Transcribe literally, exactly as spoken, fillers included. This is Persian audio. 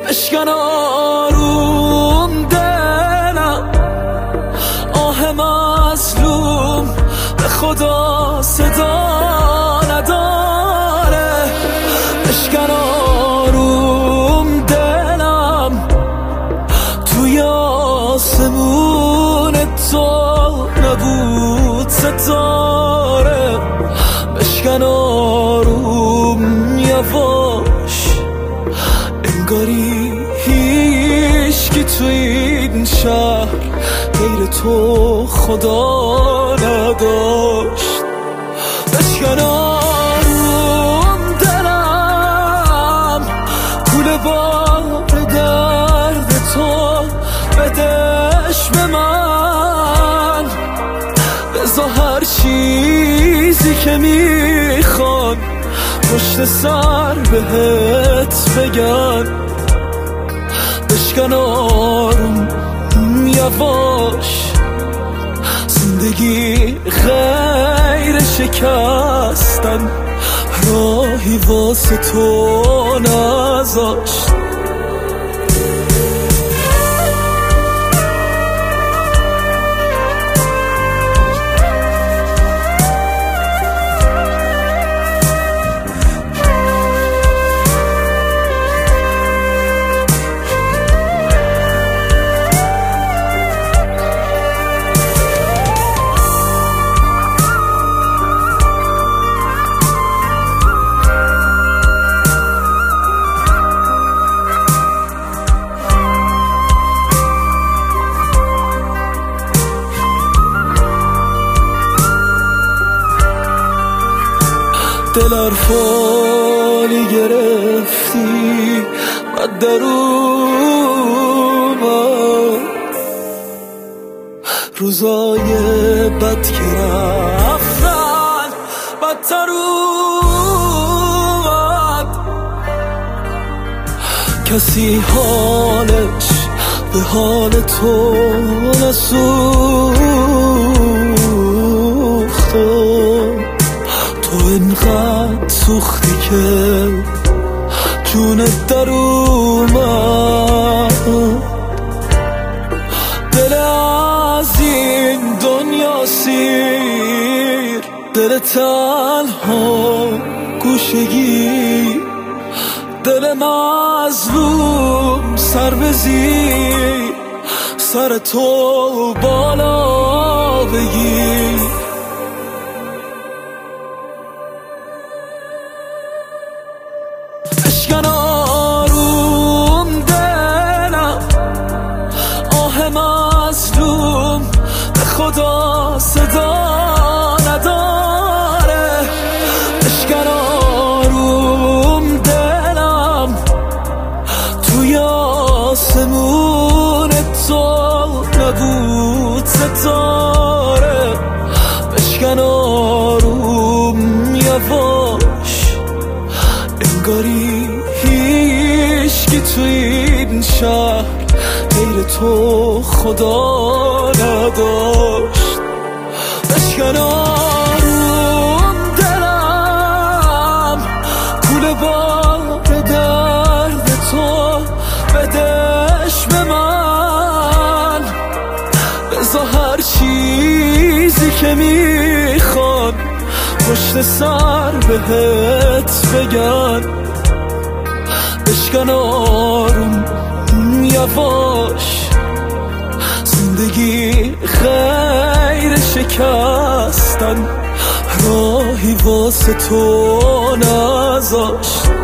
بشکن آروم دلم، آه مظلوم به خدا صدا نداره. بشکن آروم دلم، توی آسمون تو نبود ستاره. بشکن آروم یواش، انگاری هیچکی تو این شهر غیر تو خدا نداشت. بشکن آروم دلم، کوله بار درد تو بدش به من. بذار هر چیزی که میخوان پشت سر بهت بگن. بشکن آروم یواش، زندگی غیر شکستن راهی واسه تو نذاشت. دل ارفانی گرفتی بد در اومد، روزای بد که رفتن بدتر اومد. کسی حالش به حال تو نسوخت، تو اینقدر سوختی که جونت در اومد. دل از این دنیا سیر، دل تنها گوشگی، دل مظلوم سر بزیر، سر تو بالا بگیر. بشکن آروم دلم، آه مظلوم به خدا صدا نداره. بشکن آروم دلم، توی آسمون تو نبود ستاره. بشکن آروم یواش، انگاری هیچکی تو این شهر غیر تو خدا نداشت. بشکن آروم دلم، کوله بار درد تو بدش به من. بذار هر چیزی که میخوان پشت سر بهت بگن. بشکن آروم یواش، زندگی غیر شکستن راهی واسه تو نذاشت.